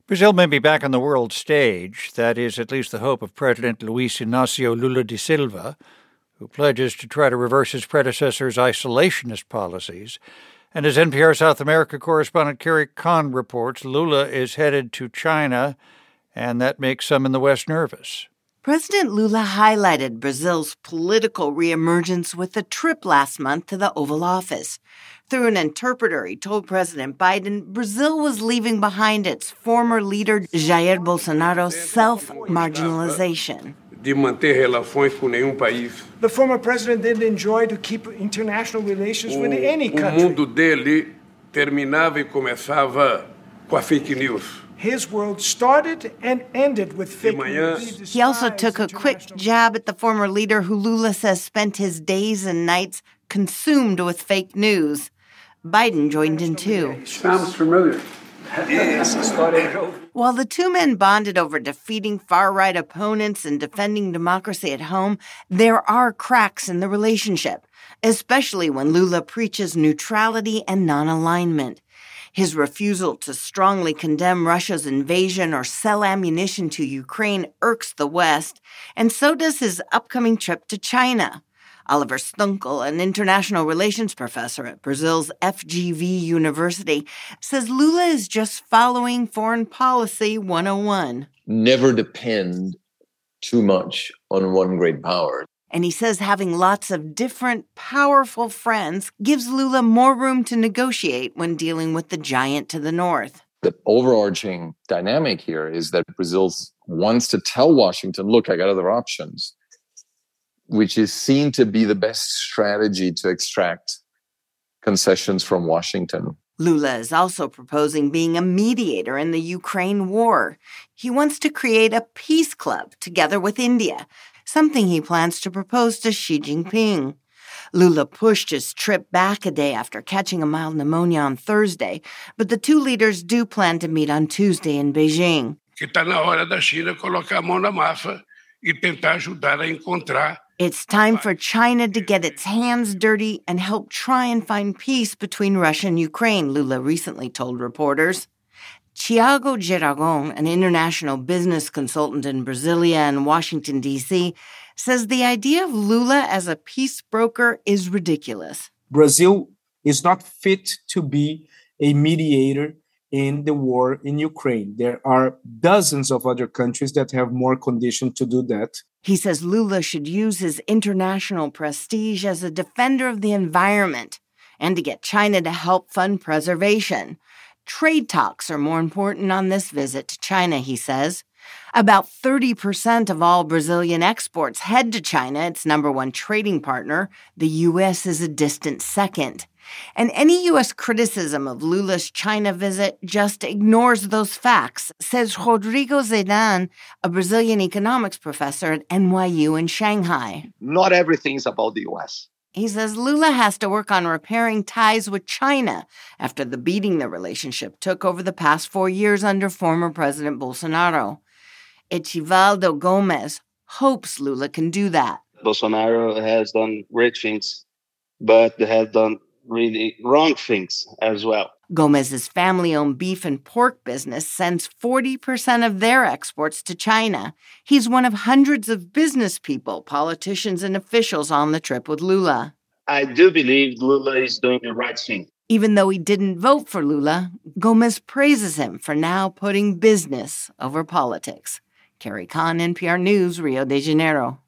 Brazil may be back on the world stage. That is at least the hope of President Luiz Inácio Lula da Silva, who pledges to try to reverse his predecessor's isolationist policies. And as NPR South America correspondent Carrie Kahn reports, Lula is headed to China, and that makes some in the West nervous. President Lula highlighted Brazil's political reemergence with a trip last month to the Oval Office. Through an interpreter, he told President Biden Brazil was leaving behind its former leader Jair Bolsonaro's self-marginalization. De manter relações com nenhum país. The former president didn't enjoy to keep international relations with any country. O mundo dele terminava e começava com a fake news. His world started and ended with fake news. He also took a quick jab at the former leader who Lula says spent his days and nights consumed with fake news. Biden joined in too. Sounds familiar. While the two men bonded over defeating far-right opponents and defending democracy at home, there are cracks in the relationship, especially when Lula preaches neutrality and non-alignment. His refusal to strongly condemn Russia's invasion or sell ammunition to Ukraine irks the West, and so does his upcoming trip to China. Oliver Stunkel, an international relations professor at Brazil's FGV University, says Lula is just following foreign policy 101. Never depend too much on one great power. And he says having lots of different, powerful friends gives Lula more room to negotiate when dealing with the giant to the north. The overarching dynamic here is that Brazil wants to tell Washington, look, I got other options, which is seen to be the best strategy to extract concessions from Washington. Lula is also proposing being a mediator in the Ukraine war. He wants to create a peace club together with India, something he plans to propose to Xi Jinping. Lula pushed his trip back a day after catching a mild pneumonia on Thursday, but the two leaders do plan to meet on Tuesday in Beijing. Que está na hora da China colocar a mão na massa e tentar ajudar a encontrar. It's time for China to get its hands dirty and help try and find peace between Russia and Ukraine, Lula recently told reporters. Tiago Geragon, an international business consultant in Brasilia and Washington, D.C., says the idea of Lula as a peace broker is ridiculous. Brazil is not fit to be a mediator in the war in Ukraine. There are dozens of other countries that have more condition to do that. He says Lula should use his international prestige as a defender of the environment and to get China to help fund preservation. Trade talks are more important on this visit to China, he says. About 30% of all Brazilian exports head to China, its number one trading partner. The U.S. is a distant second. And any U.S. criticism of Lula's China visit just ignores those facts, says Rodrigo Zedan, a Brazilian economics professor at NYU in Shanghai. Not everything is about the U.S. He says Lula has to work on repairing ties with China after the beating the relationship took over the past 4 years under former President Bolsonaro. Echivaldo Gomez hopes Lula can do that. Bolsonaro has done great things, but has done really wrong things as well. Gomez's family-owned beef and pork business sends 40% of their exports to China. He's one of hundreds of business people, politicians, and officials on the trip with Lula. I do believe Lula is doing the right thing. Even though he didn't vote for Lula, Gomez praises him for now putting business over politics. Carrie Kahn, NPR News, Rio de Janeiro.